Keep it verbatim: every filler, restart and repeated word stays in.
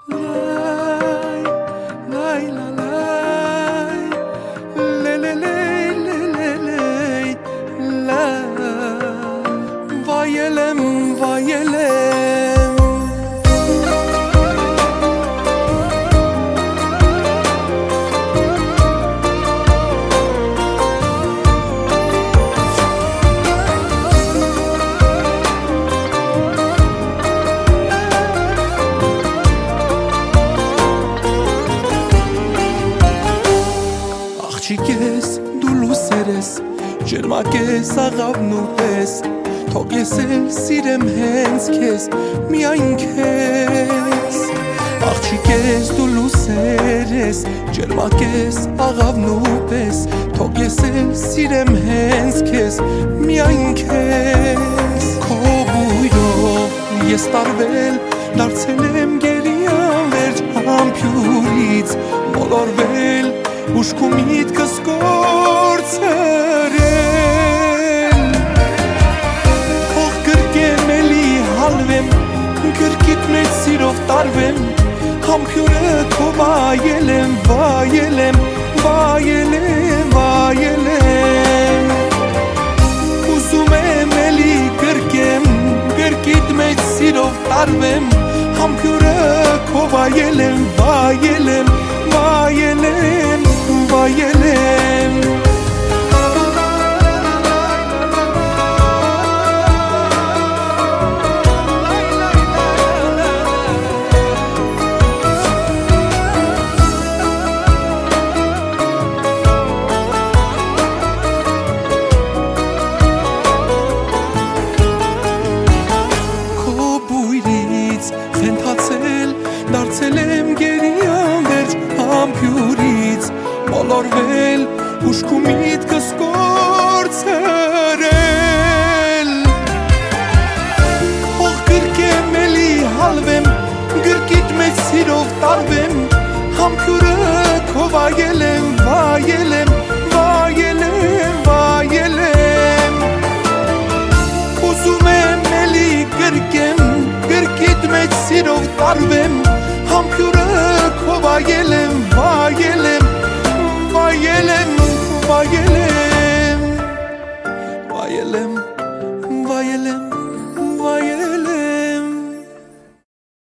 Lay, lay, la, lay. Le, le, le, le, le, le. La. Vay elem, vay elem. Աղջիկ ես, դու լուսեր ես, ջերմակ ես, աղավն ու պես, թող ես էլ սիրեմ հենց քեզ, միայն քեզ։ Աղջիկ ես, դու լուսեր ես, ջերմակ ես, աղավն ու պես, թող ես էլ սիրեմ հենց քեզ, միայն քեզ։ Քո բույրով ես տարվել, դարձել եմ գերի անվերջ համբյուրից, մոլորվել ուշք ու միտքս կորցրել, թող գրկեմ էլի հալվեմ, գրկիդ մեջ սիրով տարվեմ, համբյուրը քո վայել եմ, վայել եմ, վայել եմ, վայել եմ, ուզում եմ էլի գրկեմ, գրկիդ մեջ սիրով տարվեմ, համբյուրը քո վայել եմ, վայել եմ, վայել եմ, վայել եմ։ Քո բույրից խենթացել, դարձել եմ գերի անվերջ համբյուրից, մոլորվել ուշք ու միտք